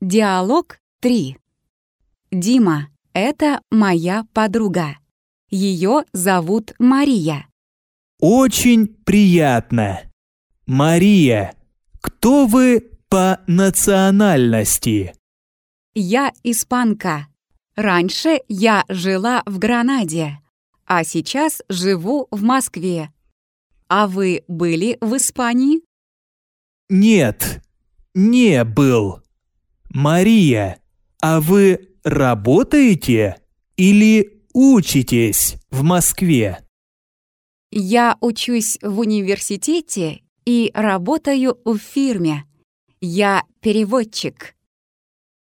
Диалог 3. Дима, это моя подруга. Ее зовут Мария. Очень приятно. Мария, кто вы по национальности? Я испанка. Раньше я жила в Гранаде, а сейчас живу в Москве. А вы были в Испании? Нет, не был. Мария, а вы работаете или учитесь в Москве? Я учусь в университете и работаю в фирме. Я переводчик.